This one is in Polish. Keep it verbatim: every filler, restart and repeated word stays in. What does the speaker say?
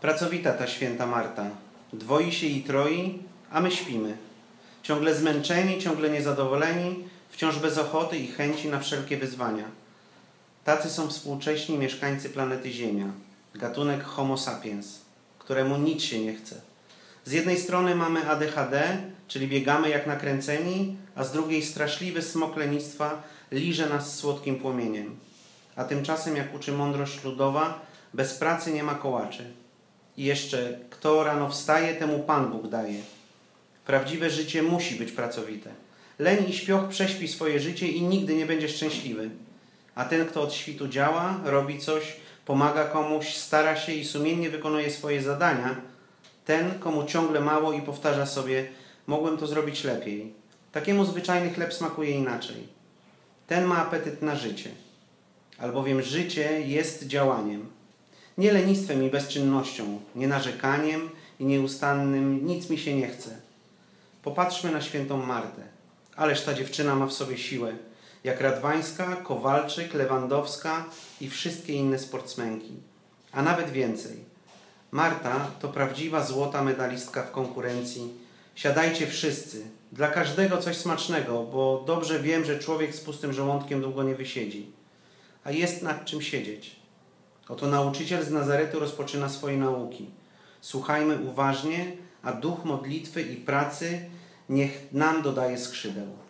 Pracowita ta święta Marta. Dwoi się i troi, a my śpimy. Ciągle zmęczeni, ciągle niezadowoleni, wciąż bez ochoty i chęci na wszelkie wyzwania. Tacy są współcześni mieszkańcy planety Ziemia, gatunek Homo sapiens, któremu nic się nie chce. Z jednej strony mamy A D H D, czyli biegamy jak nakręceni, a z drugiej straszliwy smok lenistwa liże nas słodkim płomieniem. A tymczasem, jak uczy mądrość ludowa, bez pracy nie ma kołaczy. I jeszcze, kto rano wstaje, temu Pan Bóg daje. Prawdziwe życie musi być pracowite. Leń i śpioch prześpi swoje życie i nigdy nie będzie szczęśliwy. A ten, kto od świtu działa, robi coś, pomaga komuś, stara się i sumiennie wykonuje swoje zadania, ten, komu ciągle mało i powtarza sobie, mogłem to zrobić lepiej. Takiemu zwyczajny chleb smakuje inaczej. Ten ma apetyt na życie. Albowiem życie jest działaniem. Nie lenistwem i bezczynnością, nie narzekaniem i nieustannym nic mi się nie chce. Popatrzmy na świętą Martę. Ależ ta dziewczyna ma w sobie siłę, jak Radwańska, Kowalczyk, Lewandowska i wszystkie inne sportsmenki. A nawet więcej. Marta to prawdziwa złota medalistka w konkurencji. Siadajcie wszyscy, dla każdego coś smacznego, bo dobrze wiem, że człowiek z pustym żołądkiem długo nie wysiedzi. A jest nad czym siedzieć. Oto nauczyciel z Nazaretu rozpoczyna swoje nauki. Słuchajmy uważnie, a duch modlitwy i pracy niech nam dodaje skrzydeł.